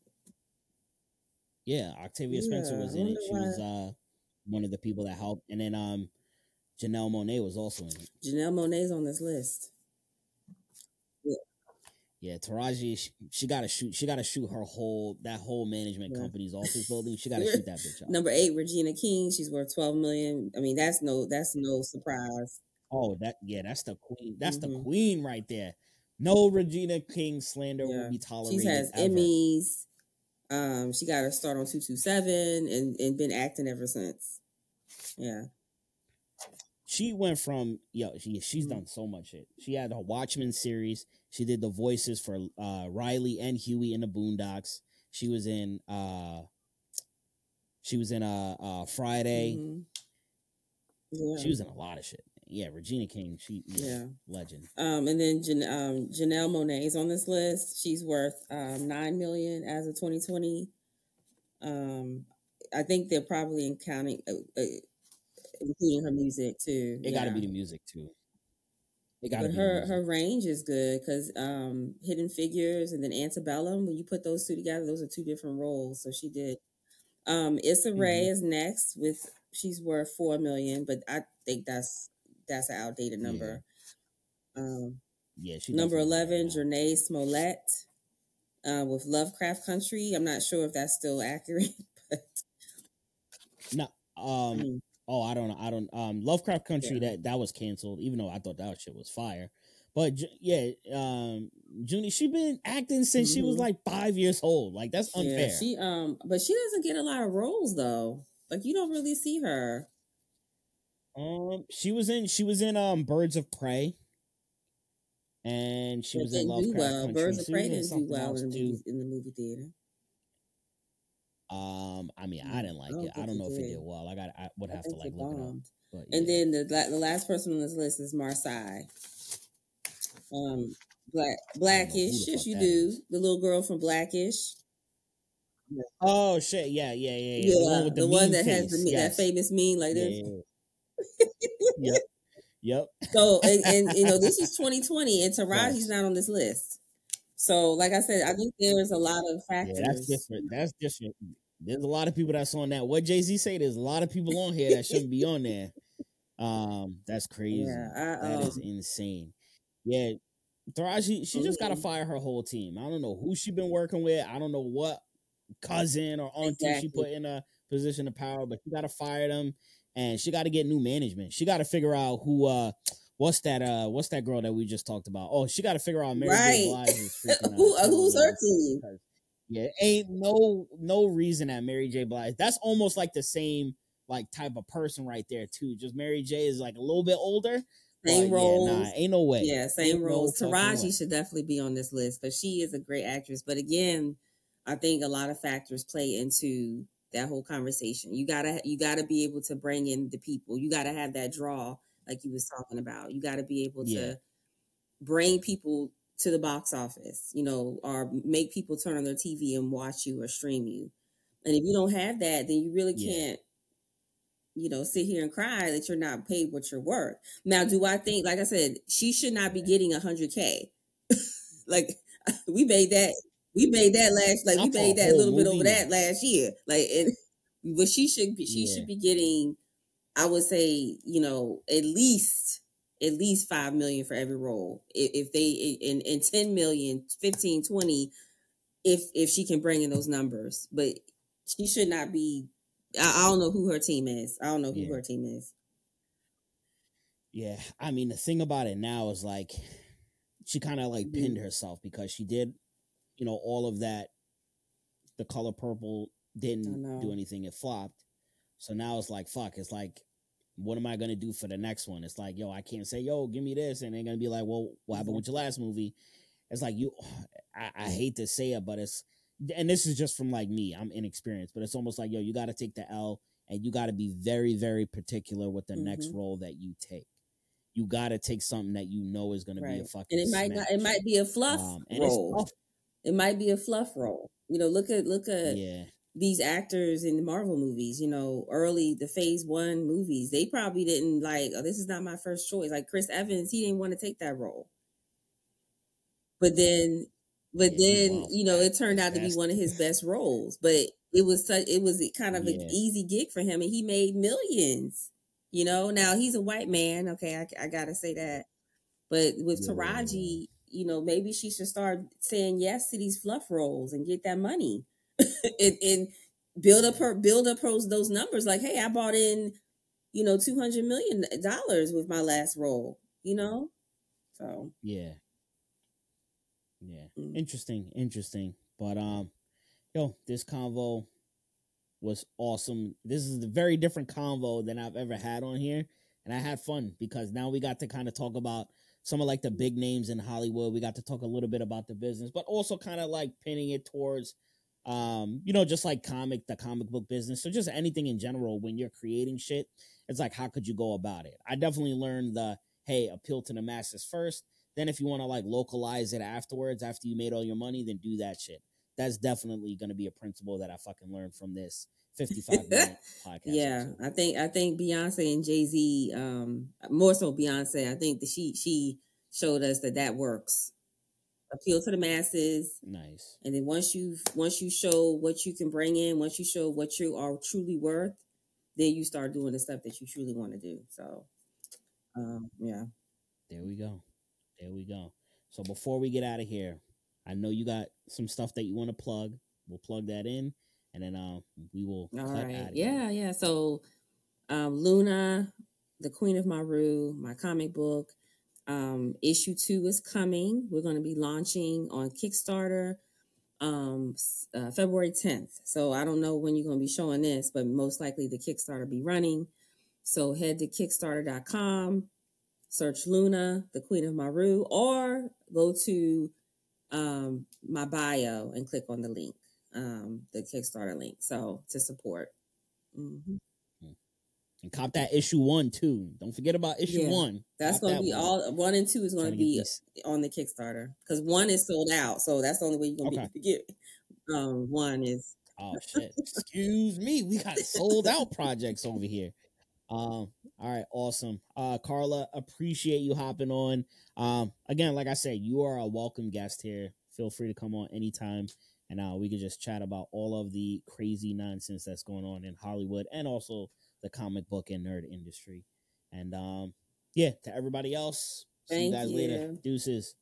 Yeah, Octavia Spencer yeah. I was in wonder it. She why was one of the people that helped, and then Janelle Monáe was also in it. Janelle Monae's on this list. Yeah, Yeah, Taraji, she got to shoot. She got to shoot that whole management yeah. company's office building. She got to shoot that bitch up. Number 8, Regina King. She's worth 12 million. I mean, that's no surprise. Oh, that's the queen. That's the Hmm. queen right there. No Regina King slander will Yeah, be she's tolerated has ever. Emmys. She got her start on 227 and been acting ever since. Yeah. She went from she's Mhm. done so much shit. She had a Watchmen series. She did the voices for Riley and Huey in the Boondocks. She was in Friday. Mhm. Yeah. She was in a lot of shit. Yeah, Regina King, Yeah. legend. And then Janelle Monae is on this list. She's worth 9 million as of 2020. I think they're probably including her music too. It got to Yeah. be the music too. It got to But be the her music. range is good because Hidden Figures and then Antebellum, when you put those two together, those are two different roles. So she did. Issa Rae is next with she's worth 4 million, but I think that's an outdated Yeah, number. Um, yeah, she Number definitely higher 11, now. Janae Smollett with Lovecraft Country. I'm not sure if that's still accurate, but No, I mean, oh, I don't. Lovecraft Country yeah. that was canceled, even though I thought that shit was fire. But yeah, Junie, she been acting since she was Hmm. like 5 years old. Like that's Yeah, unfair. but she doesn't get a lot of roles though. Like you don't really see her. She was in Birds of Prey, and she It was in didn't do Lovecraft well. Country. Birds of She was Prey in didn't do something well else too. in the movie theater. I mean, I didn't I like it. don't I think don't it know if it did did. well. I would I have to think like it look it up. bombed. But And yeah. then the last person on this list is Marseille. I don't know who Blackish. the Yes, fuck you that do. is. The little girl from Blackish. Oh shit! Yeah. The one Yeah, with the the one meme that has face. that Yes. famous meme. Like Yeah. there's Yep. Yep. so and this is 2020, and Taraji's Facts. not on this list. So, like I said, I think there's a lot of Yeah, that's factors. different. That's different. There's a lot of people that's on that. What Jay-Z say? There's a lot of people on here that shouldn't be on there. That's crazy. Yeah, That is insane. Yeah, Taraji, she just gotta mhm, fire her whole team. I don't know who she been working with. I don't know what cousin or auntie she exactly. put in a position of power, but she gotta fire them and she gotta get new management. She gotta figure out who what's that girl that we just talked about? Oh, she gotta figure out Mary J. Right. Blige's freaking TV Who's her management team? because yeah, ain't no reason that Mary J. Blige. That's almost like the same like type of person right there too. Just Mary J is like a little bit older, Same but yeah, nah, roles. ain't no way. Yeah, same Ain't no roles. fucking Taraji way. should definitely be on this list because she is a great actress. But again, I think a lot of factors play into that whole conversation. You gotta be able to bring in the people. You gotta have that draw, like you was talking about. You gotta be able Yeah, to bring people to the box office, or make people turn on their TV and watch you or stream you. And if you don't have that, then you really yeah. can't, sit here and cry that you're not paid what you're worth. Now, do I think, like I said, she should not be getting 100K? Like we made that, we Not for made a that whole little bit movie, over nah. that last year. Like, and but she Yeah, should be getting, I would say, at least 5 million for every role. If they in 10 million, 15, 20, if she can bring in those numbers, but she should not be. I don't know who her team is. I don't know who yeah. her team is. Yeah, I mean the thing about it now is like she kind of like Mhm. pinned herself because she did, all of that. The Color Purple I didn't do know. anything; it flopped. So now it's like fuck. It's like, what am I gonna do for the next one? It's like, yo, I can't say, yo, give me this, and they're gonna be like, well, what happened with your Exactly. last movie? It's like you. I hate to say it, but and this is just from like me. I'm inexperienced, but it's almost like, yo, you got to take the L, and you got to be very, very particular with the next Hmm. role that you take. You got to take something that you know is going to be a Right. And fucking it might not. It smash. might be a fluff And it's role. tough. It might be a fluff role. Look at Yeah, these actors in the Marvel movies. Early the Phase One movies. They probably didn't like. Oh, this is not my first choice. Like Chris Evans, he didn't want to take that role. But then, but yeah, he then, wild for that it turned because out to be that's one of his best roles. But it was kind of an yeah, easy gig for him, and he made millions. Now he's a white man. Okay, I gotta say that. But with yeah, Taraji, maybe she should start saying yes to these fluff roles and get that money, and build up those numbers. Like, hey, I bought in, $200 million with my last role. So. yeah, yeah. Mm. Interesting. But yo, this convo was awesome. This is a very different convo than I've ever had on here. And I had fun because now we got to kind of talk about some of like the big names in Hollywood. We got to talk a little bit about the business, but also kind of like pinning it towards just like the comic book business. So just anything in general when you're creating shit, it's like how could you go about it? I definitely learned the hey, appeal to the masses first. Then if you want to like localize it afterwards, after you made all your money, then do that shit. That's definitely going to be a principle that I fucking learned from this 55-minute podcast Yeah, episode. I think Beyonce and Jay-Z, more so Beyonce, I think that she showed us that works. Appeal to the masses, Nice. and then once you show what you can bring in, once you show what you are truly worth, then you start doing the stuff that you truly want to do. So, yeah. There we go. There we go. So before we get out of here, I know you got some stuff that you want to plug. We'll plug that in, and then we will All cut right. out of here. Yeah. So, Luna, the Queen of Maru, my comic book. Issue 2 is coming. We're going to be launching on Kickstarter February 10th. So I don't know when you're going to be showing this, but most likely the Kickstarter be running. So head to kickstarter.com, search Luna, the Queen of Maru, or go to my bio and click on the link. the Kickstarter link. So to support. Mm-hmm. And cop that issue 1 too. Don't forget about issue 1. That's cop going to that be one. all 1 and 2 is going to be these... on the Kickstarter because 1 is sold out. So that's the only way you're going to be able to get. 1 is. Oh shit! Excuse me, we got sold out projects over here. All right, awesome. Carla, appreciate you hopping on. Again, like I said, you are a welcome guest here. Feel free to come on anytime, and we can just chat about all of the crazy nonsense that's going on in Hollywood and also the comic book and nerd industry. And yeah, to everybody else, see you guys later. Deuces.